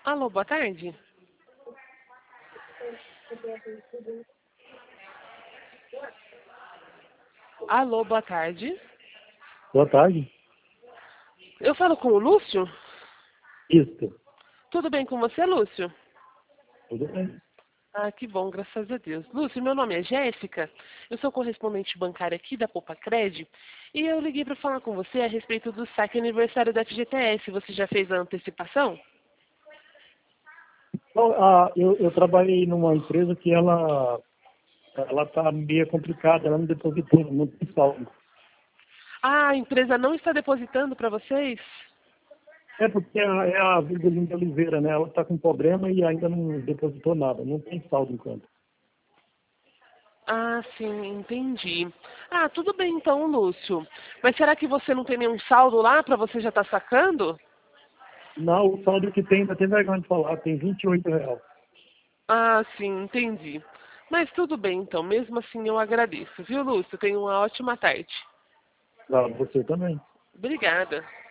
Alô, boa tarde. Alô, boa tarde. Boa tarde. Eu falo com o Lúcio? Isso. Tudo bem com você, Lúcio? Tudo bem. Ah, que bom, graças a Deus. Lúcio, meu nome é Jéssica, eu sou correspondente bancária aqui da Popacred e eu liguei para falar com você a respeito do saque aniversário da FGTS. Você já fez a antecipação? Bom, eu trabalhei numa empresa que ela está meio complicada, ela não depositou, não tem saldo. Ah, a empresa não está depositando para vocês? É porque é a Virgulinda Oliveira, né? Ela está com problema e ainda não depositou nada, não tem saldo enquanto. Ah, sim, entendi. Ah, tudo bem então, Lúcio. Mas será que você não tem nenhum saldo lá para você já estar sacando? Não, o saldo que tem, ainda tem vergonha de falar, tem R$ 28. Ah, sim, entendi. Mas tudo bem então, mesmo assim eu agradeço, viu, Lúcio? Tenha uma ótima tarde. Para você também. Obrigada.